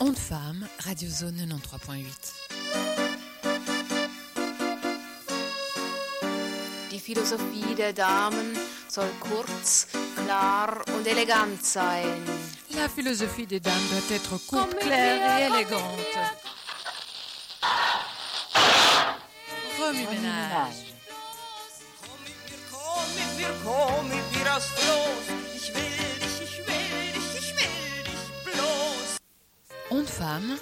Onde Femme, Radio Zone 93.8. Die Philosophie der Damen soll kurz, klar und elegant sein. La philosophie des dames doit être courte, claire et élégante. Remue-ménage. Komm mit mir aufs Floß. Ich will dich bloß. Onde Femme.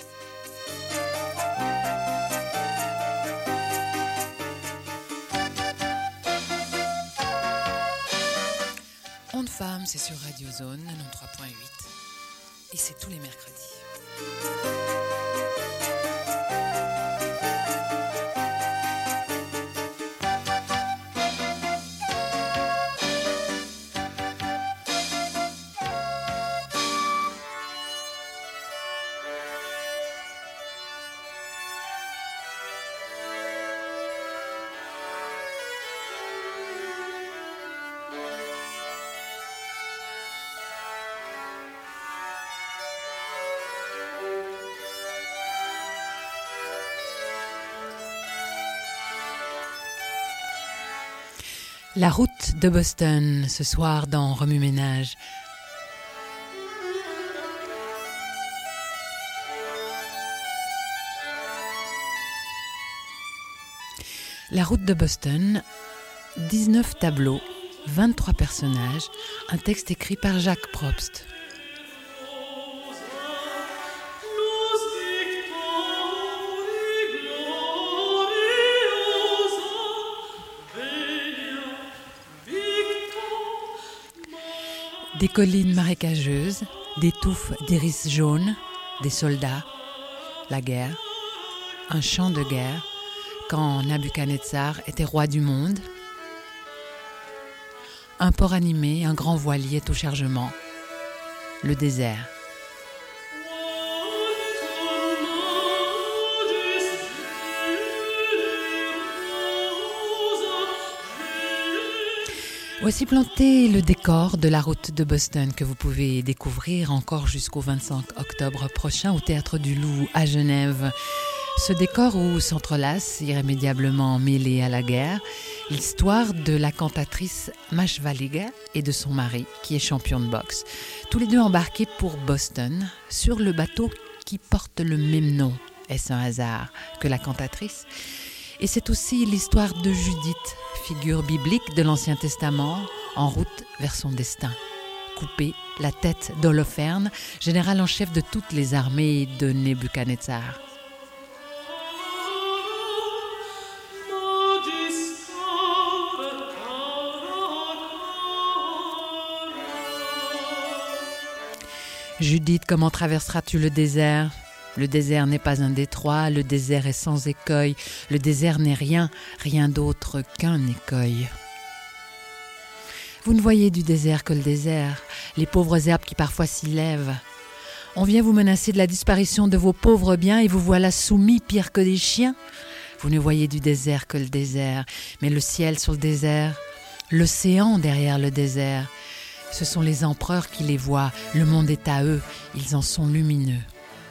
Onde Femme, c'est sur Radio Zone 93.8 et c'est tous les mercredis. La route de Boston, ce soir dans Remue-ménage. La route de Boston, 19 tableaux, 23 personnages, un texte écrit par Jacques Probst. Des collines marécageuses, des touffes d'iris jaunes, des soldats, la guerre, un champ de guerre, quand Nabuchodonosor était roi du monde, un port animé, un grand voilier tout chargement, le désert. Voici planté le décor de la route de Boston que vous pouvez découvrir encore jusqu'au 25 octobre prochain au Théâtre du Loup à Genève. Ce décor où s'entrelace, irrémédiablement mêlé à la guerre, l'histoire de la cantatrice Mashvaliga et de son mari qui est champion de boxe. Tous les deux embarqués pour Boston sur le bateau qui porte le même nom, est-ce un hasard, que la cantatrice ? Et c'est aussi l'histoire de Judith, figure biblique de l'Ancien Testament, en route vers son destin. Couper la tête d'Holoferne, général en chef de toutes les armées de Nebuchadnezzar. Judith, comment traverseras-tu le désert ? Le désert n'est pas un détroit, le désert est sans écueil, le désert n'est rien d'autre qu'un écueil. Vous ne voyez du désert que le désert, les pauvres herbes qui parfois s'y lèvent. On vient vous menacer de la disparition de vos pauvres biens et vous voilà soumis pire que des chiens. Vous ne voyez du désert que le désert, mais le ciel sur le désert, l'océan derrière le désert. Ce sont les empereurs qui les voient, le monde est à eux, ils en sont lumineux.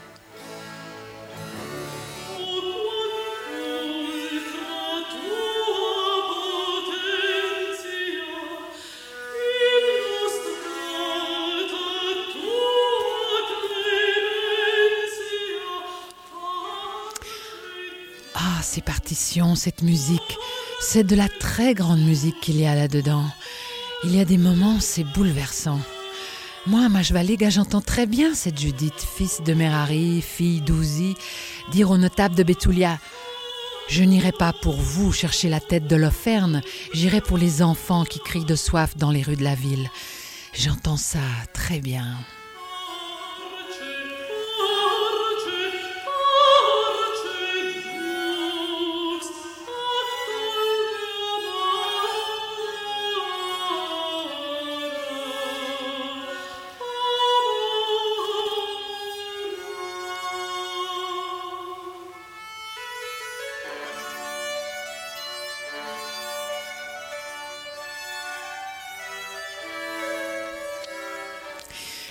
Ah, ces partitions, cette musique, c'est de la très grande musique qu'il y a là-dedans. Il y a des moments, c'est bouleversant. Moi, Mashvaliga, j'entends très bien cette Judith, fils de Merari, fille d'Ouzi, dire au notable de Bethulia « Je n'irai pas pour vous chercher la tête d'Holoferne, j'irai pour les enfants qui crient de soif dans les rues de la ville. » J'entends ça très bien.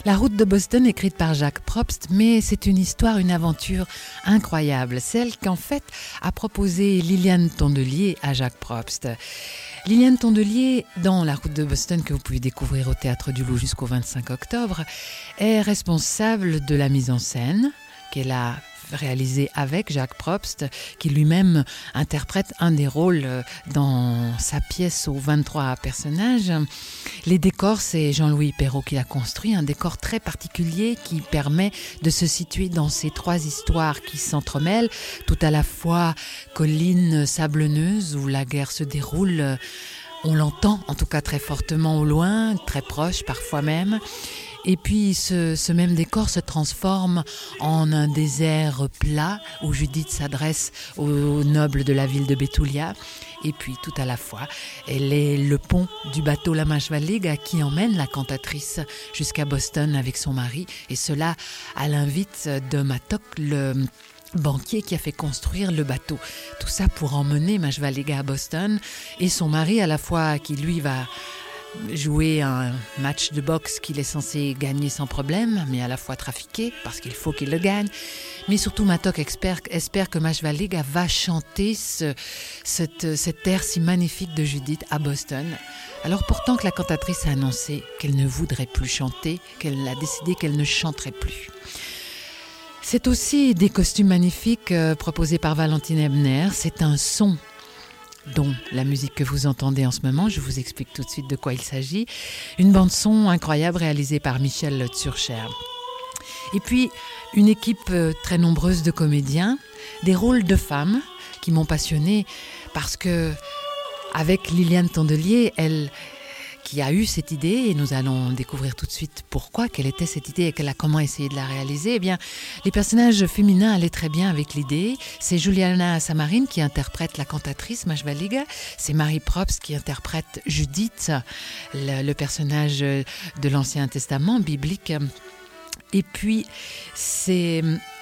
La route de Boston, écrite par Jacques Probst, mais c'est une histoire, une aventure incroyable, celle qu'en fait a proposée Liliane Tondelier à Jacques Probst. Liliane Tondelier, dans La route de Boston, que vous pouvez découvrir au Théâtre du Loup jusqu'au 25 octobre, est responsable de la mise en scène qu'elle a réalisé avec Jacques Probst, qui lui-même interprète un des rôles dans sa pièce aux 23 personnages. Les décors, c'est Jean-Louis Perrault qui l'a construit, un décor très particulier qui permet de se situer dans ces trois histoires qui s'entremêlent, tout à la fois collines sablonneuses où la guerre se déroule, on l'entend en tout cas très fortement au loin, très proche parfois même. Et puis ce même décor se transforme en un désert plat où Judith s'adresse aux nobles de la ville de Betulia. Et puis tout à la fois, elle est le pont du bateau La Mașvaliga qui emmène la cantatrice jusqu'à Boston avec son mari. Et cela à l'invite de Matok, le banquier qui a fait construire le bateau. Tout ça pour emmener Mașvaliga à Boston et son mari à la fois qui lui va jouer un match de boxe qu'il est censé gagner sans problème, mais à la fois trafiquer, parce qu'il faut qu'il le gagne. Mais surtout, Matok espère que Mașvaliga va chanter cet air si magnifique de Judith à Boston. Alors pourtant que la cantatrice a annoncé qu'elle ne voudrait plus chanter, qu'elle a décidé qu'elle ne chanterait plus. C'est aussi des costumes magnifiques proposés par Valentine Ebner. C'est un son dont la musique que vous entendez en ce moment, je vous explique tout de suite de quoi il s'agit. Une bande-son incroyable réalisée par Michel Zürcher. Et puis, une équipe très nombreuse de comédiens, des rôles de femmes qui m'ont passionnée parce que, avec Liliane Tondelier, elle qui a eu cette idée, et nous allons découvrir tout de suite pourquoi, quelle était cette idée et comment essayer de la réaliser. Eh bien, les personnages féminins allaient très bien avec l'idée. C'est Juliana Samarin qui interprète la cantatrice Mașvaliga, c'est Marie Probst qui interprète Judith, le personnage de l'Ancien Testament biblique. Et puis, c'est...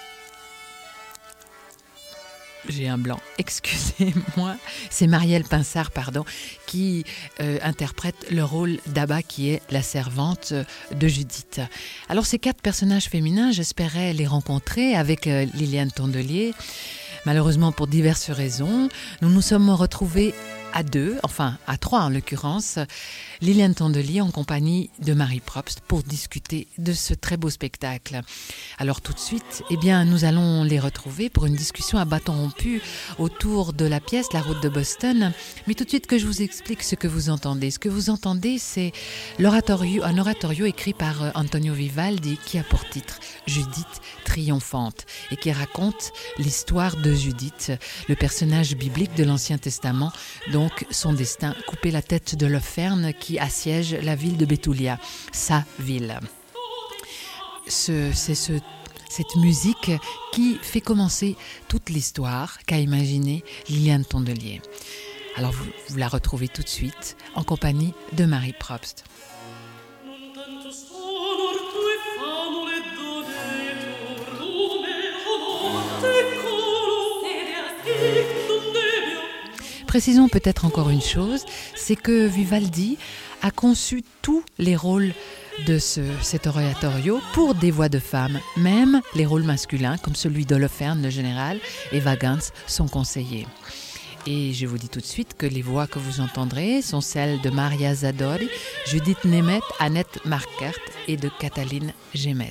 J'ai un blanc, excusez-moi. C'est Marielle Pinsard, qui interprète le rôle d'Abba, qui est la servante de Judith. Alors, ces 4 personnages féminins, j'espérais les rencontrer avec Liliane Tondelier. Malheureusement, pour diverses raisons, nous nous sommes retrouvés à 2, enfin à 3 en l'occurrence, Liliane Tondelier en compagnie de Marie Probst pour discuter de ce très beau spectacle. Alors tout de suite, eh bien, nous allons les retrouver pour une discussion à bâton rompu autour de la pièce La route de Boston. Mais tout de suite que je vous explique ce que vous entendez. Ce que vous entendez, c'est un oratorio écrit par Antonio Vivaldi qui a pour titre Judith triomphante et qui raconte l'histoire de Judith, le personnage biblique de l'Ancien Testament, donc son destin, couper la tête de l'Oferne qui assiège la ville de Betulia, sa ville. C'est cette musique qui fait commencer toute l'histoire qu'a imaginée Liliane Tondelier. Alors vous la retrouvez tout de suite en compagnie de Marie Probst. Précisons peut-être encore une chose, c'est que Vivaldi a conçu tous les rôles de cet oratorio pour des voix de femmes, même les rôles masculins comme celui d'Holoferne le général et Vagans son conseiller. Et je vous dis tout de suite que les voix que vous entendrez sont celles de Maria Zadori, Judith Nemeth, Annette Marquert et de Katalin Gemes.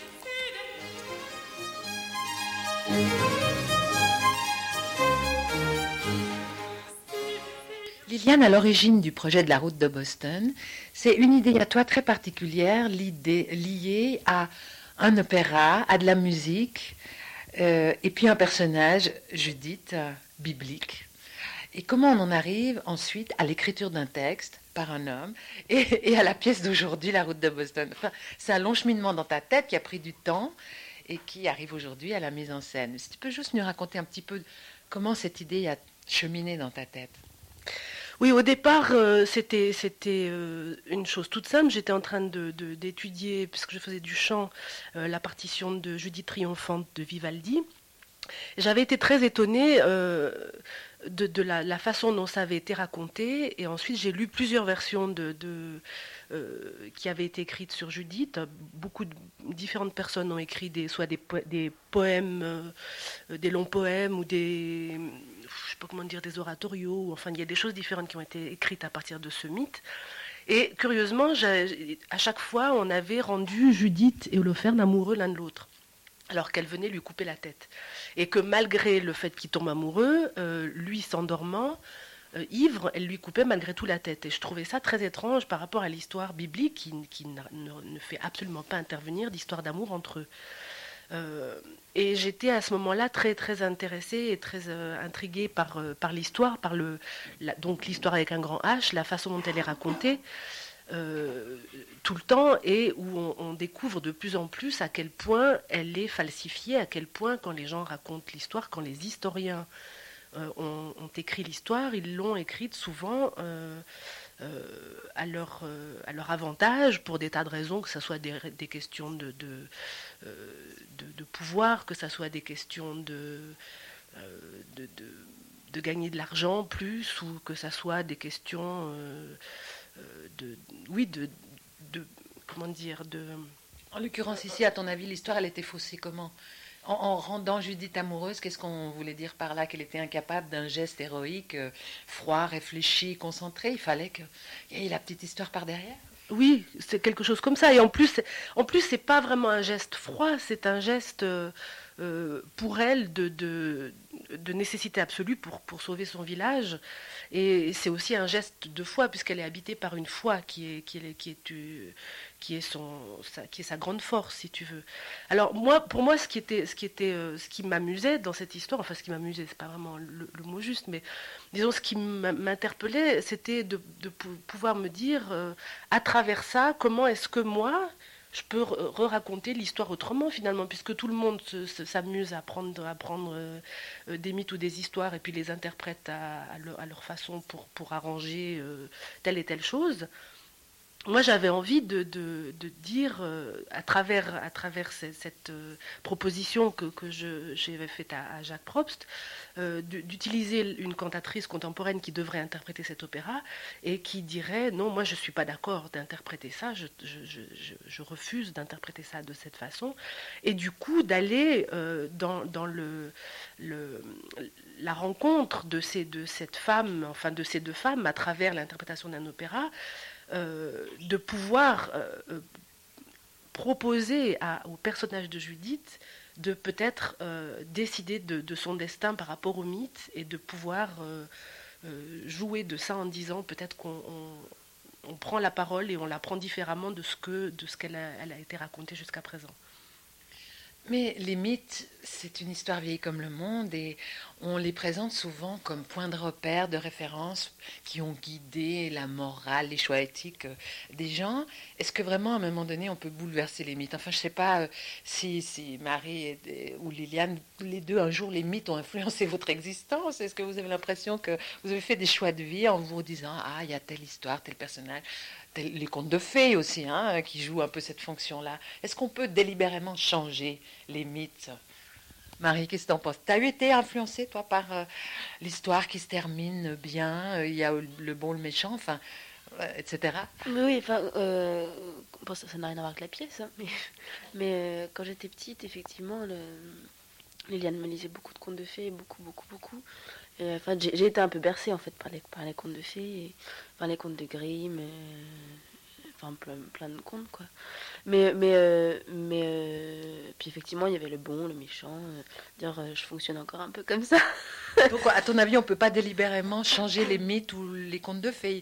Liliane, à l'origine du projet de la route de Boston, c'est une idée à toi très particulière, l'idée liée à un opéra, à de la musique, et puis un personnage, Judith, biblique. Et comment on en arrive ensuite à l'écriture d'un texte par un homme et à la pièce d'aujourd'hui, La route de Boston. Enfin, c'est un long cheminement dans ta tête qui a pris du temps et qui arrive aujourd'hui à la mise en scène. Si tu peux juste nous raconter un petit peu comment cette idée a cheminé dans ta tête. Oui, au départ, c'était une chose toute simple. J'étais en train d'étudier, puisque je faisais du chant, la partition de Judith triomphante de Vivaldi. J'avais été très étonnée de la façon dont ça avait été raconté. Et ensuite, j'ai lu plusieurs versions qui avaient été écrites sur Judith. Beaucoup de différentes personnes ont écrit soit des poèmes, des longs poèmes ou je sais pas comment dire, des oratorios. Enfin, il y a des choses différentes qui ont été écrites à partir de ce mythe. Et curieusement, à chaque fois, on avait rendu Judith et Holoferne amoureux l'un de l'autre, alors qu'elle venait lui couper la tête. Et que malgré le fait qu'il tombe amoureux, lui s'endormant, ivre, elle lui coupait malgré tout la tête. Et je trouvais ça très étrange par rapport à l'histoire biblique qui ne fait absolument pas intervenir d'histoire d'amour entre eux. Et j'étais à ce moment-là très, très intéressée et très intriguée par l'histoire, donc l'histoire avec un grand H, la façon dont elle est racontée. Tout le temps, et où on découvre de plus en plus à quel point elle est falsifiée, à quel point quand les gens racontent l'histoire, quand les historiens ont écrit l'histoire, ils l'ont écrite souvent à leur avantage, pour des tas de raisons, que ce soit des questions de pouvoir, que ce soit des questions de gagner de l'argent plus, ou que ce soit des questions comment dire, En l'occurrence ici, à ton avis, l'histoire, elle était faussée comment? En rendant Judith amoureuse, qu'est-ce qu'on voulait dire par là? Qu'elle était incapable d'un geste héroïque, froid, réfléchi, concentré? Il fallait qu'il y ait la petite histoire par derrière? Oui, c'est quelque chose comme ça. Et en plus, c'est pas vraiment un geste froid, c'est un geste pour elle de nécessité absolue pour sauver son village. Et c'est aussi un geste de foi, puisqu'elle est habitée par une foi qui est sa grande force, si tu veux. Alors pour moi, ce qui m'amusait dans cette histoire, enfin ce qui m'amusait, c'est pas vraiment le mot juste, mais disons ce qui m'interpellait, c'était de pouvoir me dire, à travers ça, comment est-ce que moi je peux raconter l'histoire autrement finalement, puisque tout le monde s'amuse à prendre des mythes ou des histoires et puis les interprète à leur façon pour arranger telle et telle chose. Moi, j'avais envie de dire, à travers cette proposition que j'avais faite à Jacques Probst, d'utiliser une cantatrice contemporaine qui devrait interpréter cet opéra et qui dirait non, moi je ne suis pas d'accord d'interpréter ça, je refuse d'interpréter ça de cette façon, et du coup d'aller dans la rencontre de ces deux femmes à travers l'interprétation d'un opéra, de pouvoir proposer au personnage de Judith de peut-être décider de son destin par rapport au mythe, et de pouvoir jouer de ça en disant peut-être qu'on prend la parole et on la prend différemment de ce qu'elle a été racontée jusqu'à présent. Mais les mythes, c'est une histoire vieille comme le monde, et on les présente souvent comme point de repère, de référence, qui ont guidé la morale, les choix éthiques des gens. Est-ce que vraiment, à un moment donné, on peut bouleverser les mythes? Enfin, je ne sais pas si Marie ou Liliane, les deux, un jour, les mythes ont influencé votre existence. Est-ce que vous avez l'impression que vous avez fait des choix de vie en vous disant « Ah, il y a telle histoire, tel personnage ». Les contes de fées aussi, qui jouent un peu cette fonction-là. Est-ce qu'on peut délibérément changer les mythes? Marie, qu'est-ce que tu en penses? Tu as été influencée, toi, par l'histoire qui se termine bien, il y a le bon, le méchant, enfin, etc. Oui, enfin, bon, ça n'a rien à voir avec la pièce, hein, mais quand j'étais petite, effectivement, Liliane me lisait beaucoup de contes de fées, beaucoup. Et, enfin, j'ai été un peu bercée en fait par les contes de fées, par les contes de Grimm, enfin plein de contes quoi. Mais puis effectivement il y avait le bon, le méchant. Je fonctionne encore un peu comme ça. Pourquoi, à ton avis, on peut pas délibérément changer les mythes ou les contes de fées?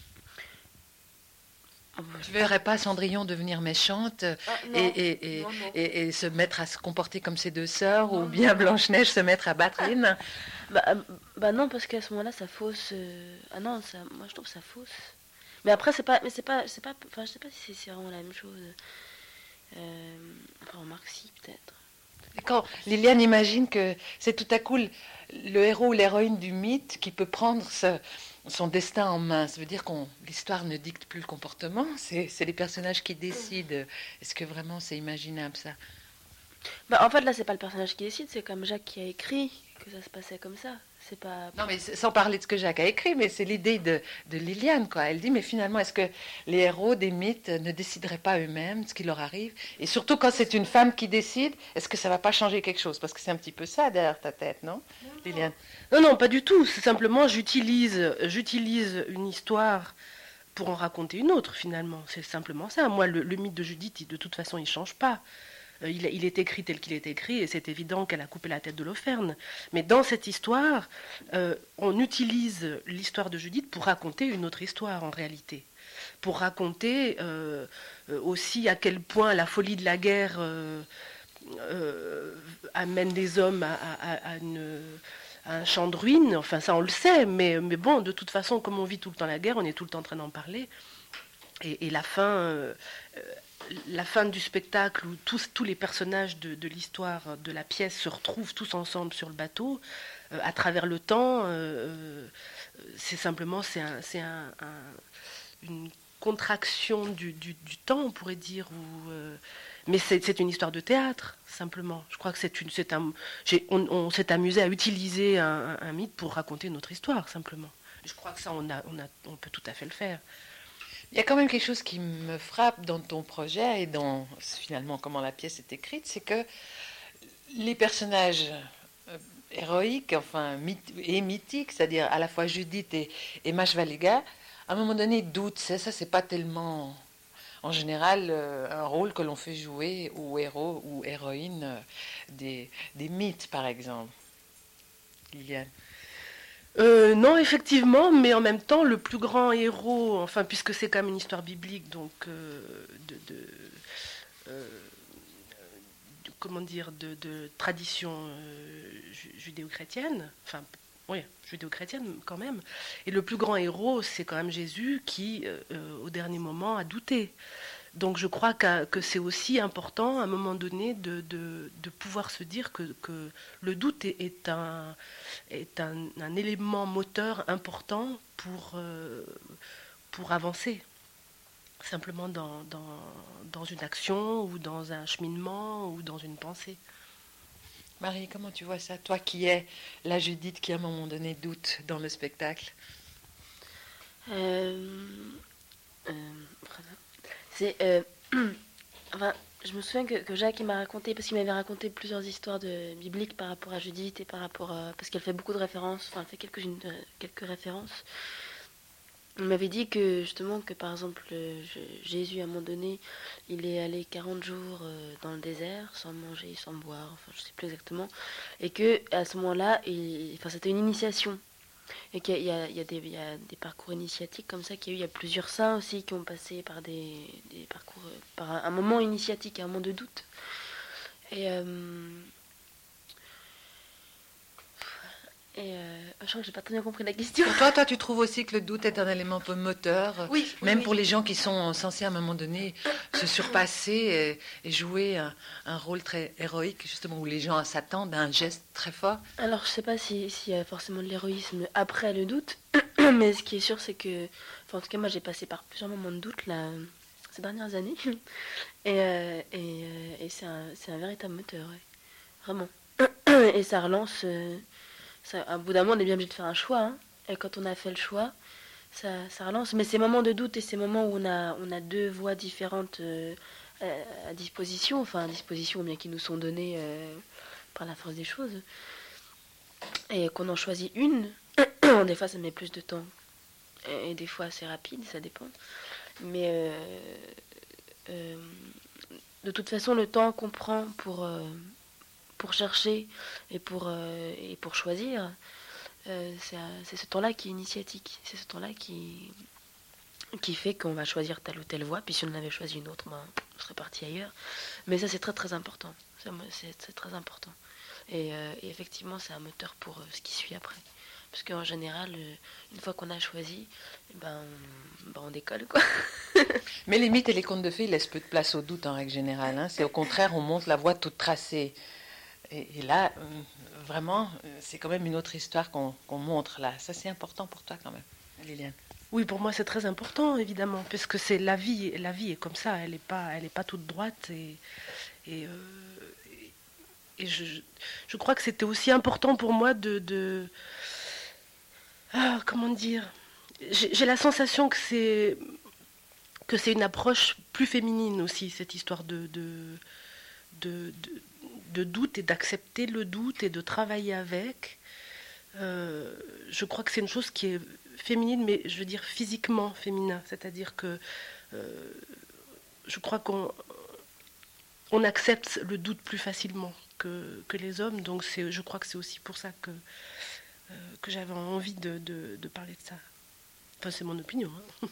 Tu ne verrais pas Cendrillon devenir méchante et se mettre à se comporter comme ses deux sœurs, ou bien Blanche-Neige se mettre à battre Lynn? Bah non, parce qu'à ce moment-là, ça fausse. Ah non, moi je trouve ça fausse. Mais après, enfin, je sais pas si c'est vraiment la même chose. Enfin, remarque si, peut-être. Quand Liliane imagine que c'est tout à coup le héros ou l'héroïne du mythe qui peut prendre son destin en main, ça veut dire que l'histoire ne dicte plus le comportement, c'est les personnages qui décident. Est-ce que vraiment c'est imaginable ça? En fait, là, c'est pas le personnage qui décide, c'est comme Jacques qui a écrit que ça se passait comme ça. C'est pas... Non, mais sans parler de ce que Jacques a écrit, mais c'est l'idée de Liliane, quoi. Elle dit, mais finalement, est-ce que les héros des mythes ne décideraient pas eux-mêmes de ce qui leur arrive? Et surtout, quand c'est une femme qui décide, est-ce que ça va pas changer quelque chose? Parce que c'est un petit peu ça derrière ta tête, non, Liliane? Non, non, pas du tout. C'est simplement, j'utilise une histoire pour en raconter une autre, finalement. C'est simplement ça. Moi, le mythe de Judith, de toute façon, il ne change pas. Il est écrit tel qu'il est écrit, et c'est évident qu'elle a coupé la tête de l'Holopherne. Mais dans cette histoire, on utilise l'histoire de Judith pour raconter une autre histoire, en réalité. Pour raconter aussi à quel point la folie de la guerre amène les hommes à un champ de ruines. Enfin, ça, on le sait, mais bon, de toute façon, comme on vit tout le temps la guerre, on est tout le temps en train d'en parler. Et la fin du spectacle où tous les personnages de l'histoire de la pièce se retrouvent tous ensemble sur le bateau, à travers le temps, c'est simplement une contraction du temps, on pourrait dire. Mais c'est une histoire de théâtre, simplement. Je crois que on s'est amusé à utiliser un mythe pour raconter notre histoire, simplement. Je crois que ça, on peut tout à fait le faire. Il y a quand même quelque chose qui me frappe dans ton projet et dans finalement comment la pièce est écrite, c'est que les personnages héroïques, enfin mythiques, c'est-à-dire à la fois Judith et Mashvalega, à un moment donné doutent. Ça c'est pas tellement en général un rôle que l'on fait jouer aux héros ou héroïnes des mythes, par exemple. Liliane. Non, effectivement, mais en même temps, le plus grand héros, enfin, puisque c'est quand même une histoire biblique, donc comment dire, de tradition judéo-chrétienne, enfin, oui, judéo-chrétienne quand même. Et le plus grand héros, c'est quand même Jésus qui, au dernier moment, a douté. Donc je crois que c'est aussi important, à un moment donné, de pouvoir se dire que le doute est un élément moteur important pour avancer, simplement dans une action ou dans un cheminement ou dans une pensée. Marie, comment tu vois ça? Toi qui es la Judith qui à un moment donné doute dans le spectacle. C'est, enfin, je me souviens que Jacques il m'a raconté, parce qu'il m'avait raconté plusieurs histoires bibliques par rapport à Judith et par rapport parce qu'elle fait beaucoup de références, enfin elle fait quelques références. Il m'avait dit que justement que par exemple Jésus à un moment donné il est allé 40 jours dans le désert sans manger, sans boire, enfin je sais plus exactement, et que à ce moment-là, enfin c'était une initiation. Et qu'il y a des parcours initiatiques comme ça, il y a plusieurs saints aussi qui ont passé par des parcours, par un moment initiatique, un moment de doute. Et je crois que j'ai pas très bien compris la question. Pour toi, tu trouves aussi que le doute est un élément un peu moteur, oui, même oui. Pour les gens qui sont censés à un moment donné se surpasser et jouer un rôle très héroïque, justement, où les gens s'attendent à un geste très fort. Alors, je sais pas s'il y a forcément de l'héroïsme après le doute, mais ce qui est sûr, c'est que, enfin, en tout cas, moi, j'ai passé par plusieurs moments de doute là, ces dernières années, et c'est un véritable moteur, ouais. Vraiment. Et ça relance. À bout d'un moment, on est bien obligé de faire un choix, hein. Et quand on a fait le choix, ça relance. Mais ces moments de doute et ces moments où on a deux voies différentes à disposition, enfin à disposition, bien qui nous sont données par la force des choses, et qu'on en choisit une, des fois ça met plus de temps, et des fois c'est rapide, ça dépend. Mais de toute façon, le temps qu'on prend pour chercher et pour choisir, c'est ce temps-là qui est initiatique. C'est ce temps-là qui fait qu'on va choisir telle ou telle voie. Puis si on en avait choisi une autre, on serait parti ailleurs. Mais ça, c'est très très important. C'est très important. Et effectivement, c'est un moteur pour ce qui suit après. Parce qu'en général, une fois qu'on a choisi, on décolle, quoi. Mais les mythes et les contes de fées, ils laissent peu de place au doute en règle générale, hein. C'est au contraire, on montre la voie toute tracée. Et là, vraiment, c'est quand même une autre histoire qu'on montre là. Ça, c'est important pour toi quand même, Liliane. Oui, pour moi, c'est très important, évidemment, puisque c'est la vie est comme ça. Elle est pas toute droite. Et et je crois que c'était aussi important pour moi comment dire, j'ai la sensation que c'est une approche plus féminine aussi, cette histoire de doute et d'accepter le doute et de travailler avec. Je crois que c'est une chose qui est féminine, mais je veux dire physiquement féminin, c'est-à-dire que je crois qu'on accepte le doute plus facilement que les hommes, donc je crois que c'est aussi pour ça que j'avais envie de parler de ça. Enfin, c'est mon opinion. Hein.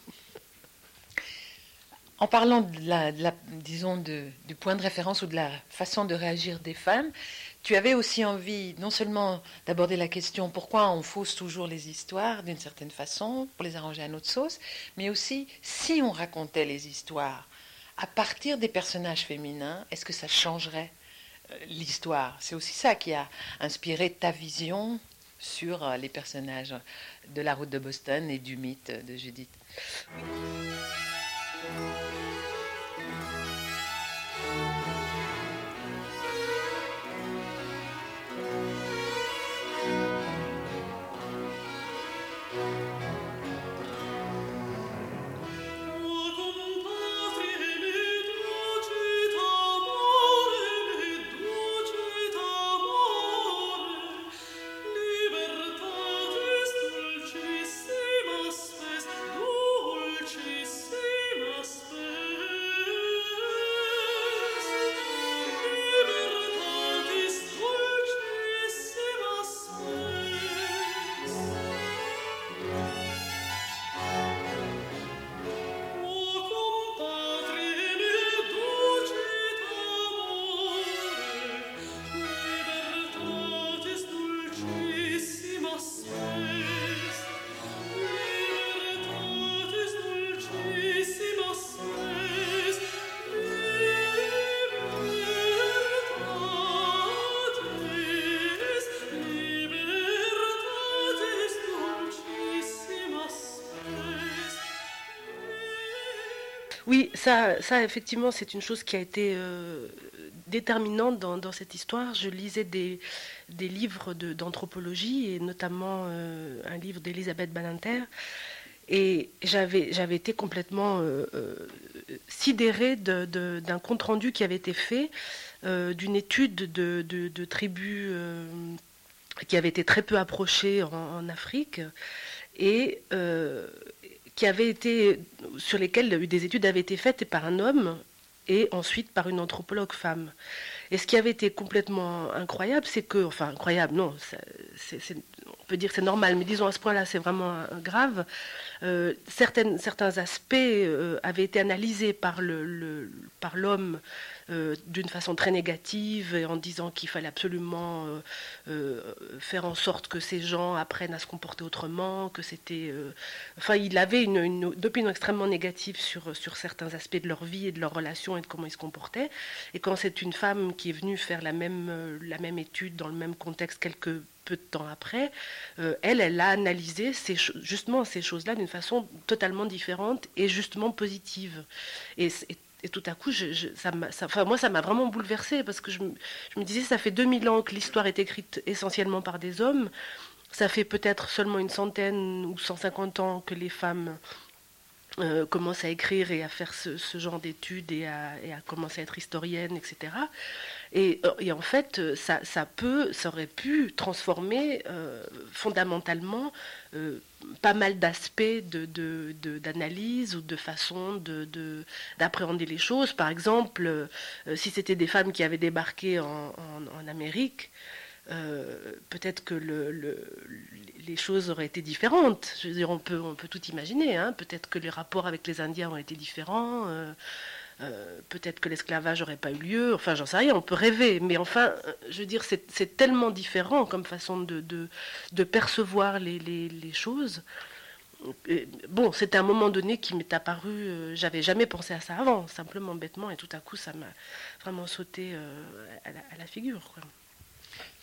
En parlant disons, du point de référence ou de la façon de réagir des femmes, tu avais aussi envie non seulement d'aborder la question pourquoi on fausse toujours les histoires d'une certaine façon pour les arranger à notre sauce, mais aussi si on racontait les histoires à partir des personnages féminins, est-ce que ça changerait l'histoire? C'est aussi ça qui a inspiré ta vision sur les personnages de la route de Boston et du mythe de Judith. Oui, ça effectivement, c'est une chose qui a été déterminante dans cette histoire. Je lisais des livres d'anthropologie, et notamment un livre d'Elisabeth Badinter, et j'avais été complètement sidérée d'un compte-rendu qui avait été fait d'une étude de tribus qui avait été très peu approchée en Afrique, et sur lesquelles des études avaient été faites par un homme et ensuite par une anthropologue femme. Et ce qui avait été complètement incroyable, c'est que, enfin incroyable, non, on peut dire que c'est normal, mais disons à ce point-là, c'est vraiment grave. Certains aspects avaient été analysés par l'homme d'une façon très négative, et en disant qu'il fallait absolument faire en sorte que ces gens apprennent à se comporter autrement, que c'était... Enfin, il avait une opinion extrêmement négative sur certains aspects de leur vie et de leurs relations et de comment ils se comportaient. Et quand c'est une femme qui est venue faire la même étude dans le même contexte quelques peu de temps après, elle a analysé justement ces choses-là d'une façon totalement différente et justement positive. Et tout à coup, moi, ça m'a vraiment bouleversée, parce que je me disais, ça fait 2000 ans que l'histoire est écrite essentiellement par des hommes. Ça fait peut-être seulement une centaine ou 150 ans que les femmes commencent à écrire et à faire ce genre d'études et à commencer à être historiennes, etc. Et en fait, ça aurait pu transformer fondamentalement pas mal d'aspects d'analyse ou de façon d'appréhender les choses. Par exemple, si c'était des femmes qui avaient débarqué en Amérique, peut-être que les choses auraient été différentes. Je veux dire, on peut tout imaginer. Hein. Peut-être que les rapports avec les Indiens auraient été différents. Peut-être que l'esclavage n'aurait pas eu lieu. Enfin, j'en sais rien, on peut rêver. Mais enfin, je veux dire, c'est tellement différent comme façon de percevoir les choses. Et bon, c'était un moment donné qui m'est apparu... j'avais jamais pensé à ça avant, simplement, bêtement. Et tout à coup, ça m'a vraiment sauté à la figure, quoi.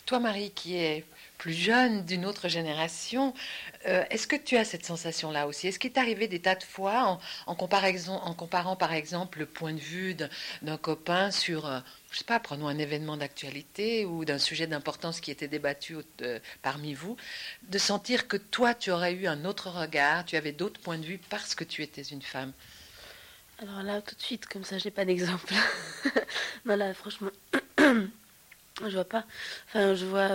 Toi, Marie, qui est plus jeune, d'une autre génération, est-ce que tu as cette sensation-là aussi? Est-ce qu'il t'est arrivé des tas de fois, en comparant par exemple le point de vue d'un copain sur, je sais pas, prenons un événement d'actualité ou d'un sujet d'importance qui était débattu parmi vous, de sentir que toi, tu aurais eu un autre regard, tu avais d'autres points de vue parce que tu étais une femme? Alors là, tout de suite, comme ça, j'ai pas d'exemple. Non, là, franchement, je vois pas. Enfin, je vois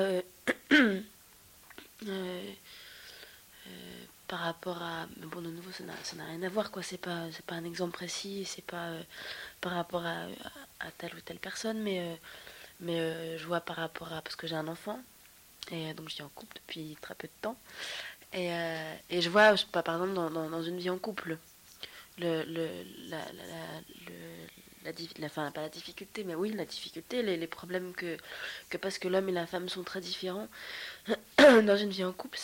euh, par rapport à. Mais bon, de nouveau, ça n'a rien à voir, quoi. C'est pas un exemple précis, c'est pas par rapport à telle ou telle personne, mais je vois par rapport à. Parce que j'ai un enfant, et donc je suis en couple depuis très peu de temps. Et je vois, par exemple, dans une vie en couple, le, enfin, pas la difficulté, mais oui, la difficulté, les problèmes que parce que l'homme et la femme sont très différents, dans une vie en couple,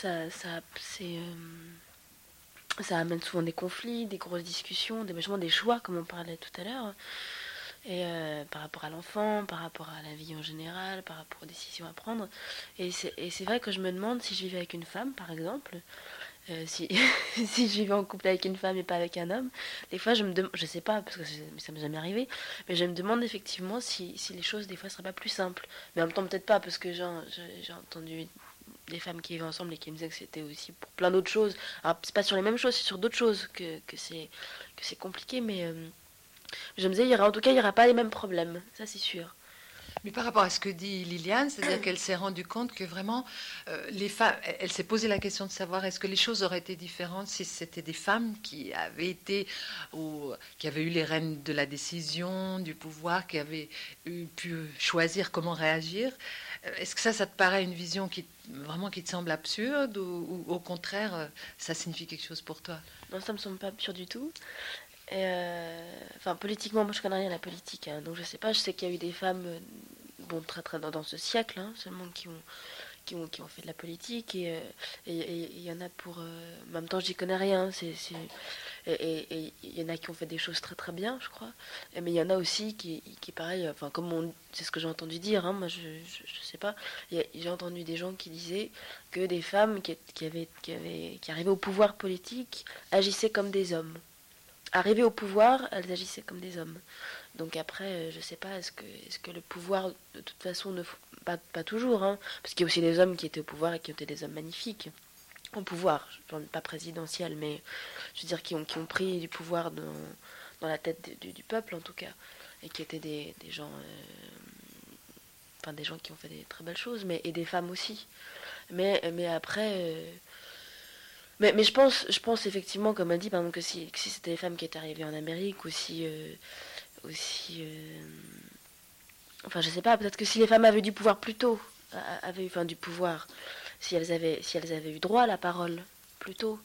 ça amène souvent des conflits, des grosses discussions, des choix, comme on parlait tout à l'heure, et par rapport à l'enfant, par rapport à la vie en général, par rapport aux décisions à prendre. Et c'est vrai que je me demande si je vivais avec une femme, par exemple, si, si je vivais en couple avec une femme et pas avec un homme, des fois je me demande, je sais pas, parce que ça m'est jamais arrivé, mais je me demande effectivement si les choses des fois seraient pas plus simples. Mais en même temps peut-être pas, parce que j'ai entendu des femmes qui vivaient ensemble et qui me disaient que c'était aussi pour plein d'autres choses. Alors c'est pas sur les mêmes choses, c'est sur d'autres choses que c'est compliqué, mais je me disais, en tout cas il y aura pas les mêmes problèmes, ça c'est sûr. Mais par rapport à ce que dit Liliane, c'est-à-dire qu'elle s'est rendue compte que vraiment, les femmes, elle s'est posé la question de savoir est-ce que les choses auraient été différentes si c'était des femmes qui avaient été, ou qui avaient eu les rênes de la décision, du pouvoir, qui avaient pu choisir comment réagir. Est-ce que ça te paraît une vision qui te semble absurde ou au contraire, ça signifie quelque chose pour toi? Non, ça me semble pas absurde du tout. Enfin, politiquement, moi je connais rien à la politique, hein, donc je sais pas. Je sais qu'il y a eu des femmes, bon, très très dans ce siècle, hein, seulement qui ont fait de la politique, et il y en a pour. En même temps, j'y connais rien. Et il y en a qui ont fait des choses très très bien, je crois. Mais il y en a aussi qui pareil, enfin, c'est ce que j'ai entendu dire, hein, moi je sais pas. J'ai entendu des gens qui disaient que des femmes qui arrivaient au pouvoir politique agissaient comme des hommes. Arrivées au pouvoir, elles agissaient comme des hommes. Donc après, je sais pas, est-ce que le pouvoir, de toute façon, pas toujours, hein, parce qu'il y a aussi des hommes qui étaient au pouvoir et qui étaient des hommes magnifiques. Au pouvoir, pas présidentiel, mais je veux dire, qui ont pris du pouvoir dans la tête du peuple, en tout cas, et qui étaient des gens, enfin des gens qui ont fait des très belles choses, et des femmes aussi. Mais après. Mais je pense effectivement, comme elle dit, par exemple, que si c'était les femmes qui étaient arrivées en Amérique, enfin, je sais pas, peut-être que si les femmes avaient du pouvoir plus tôt, enfin, du pouvoir, si elles avaient eu droit à la parole plus tôt,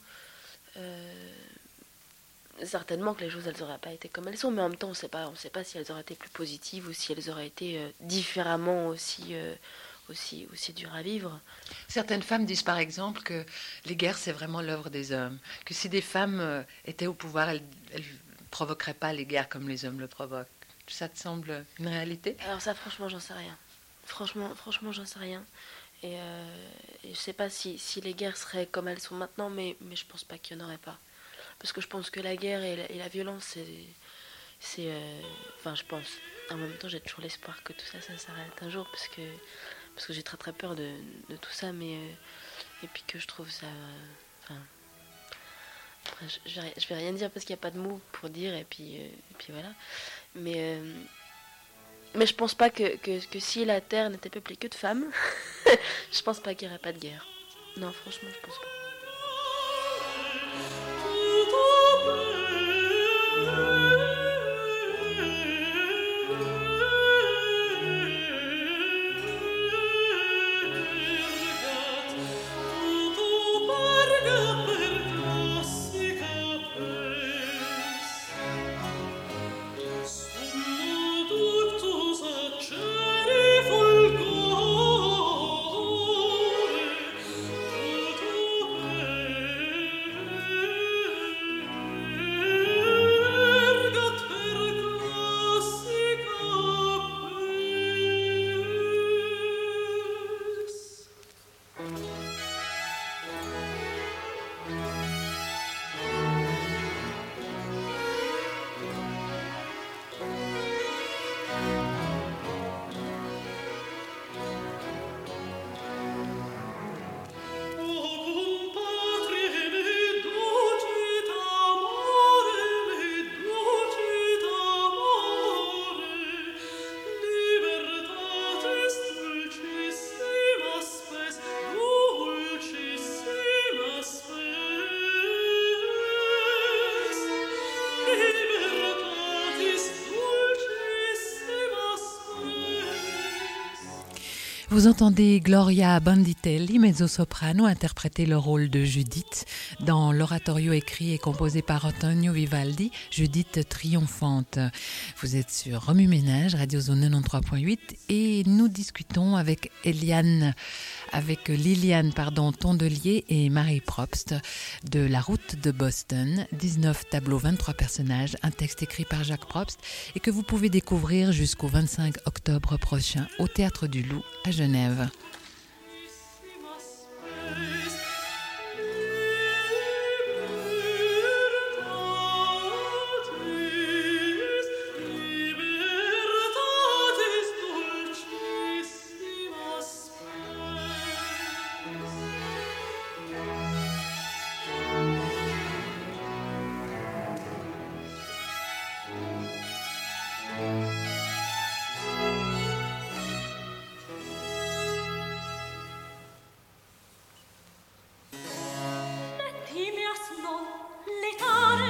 certainement que les choses, elles n'auraient pas été comme elles sont, mais en même temps, on sait pas si elles auraient été plus positives ou si elles auraient été différemment aussi dures à vivre. Certaines femmes disent par exemple que les guerres, c'est vraiment l'œuvre des hommes. Que si des femmes étaient au pouvoir, elles ne provoqueraient pas les guerres comme les hommes le provoquent. Ça te semble une réalité? Alors ça, franchement, j'en sais rien. Franchement, j'en sais rien. Et je sais pas si les guerres seraient comme elles sont maintenant, mais je pense pas qu'il y en aurait pas. Parce que je pense que la guerre et la violence, enfin, je pense. En même temps, j'ai toujours l'espoir que tout ça s'arrête un jour, parce que j'ai très très peur de tout ça, et puis que je trouve ça. Enfin, après, je vais rien dire parce qu'il n'y a pas de mots pour dire, et puis voilà. Mais je pense pas que si la Terre n'était peuplée que de femmes, je pense pas qu'il n'y aurait pas de guerre. Non, franchement, je pense pas. Vous entendez Gloria Banditelli, mezzo-soprano, interpréter le rôle de Judith dans l'oratorio écrit et composé par Antonio Vivaldi, Judith triomphante. Vous êtes sur Remue Ménage, Radio Zone 93.8 et nous discutons avec Liliane Tondelier et Marie Probst de La Route de Boston, 19 tableaux, 23 personnages, un texte écrit par Jacques Probst et que vous pouvez découvrir jusqu'au 25 octobre prochain au Théâtre du Loup à Genève. L'età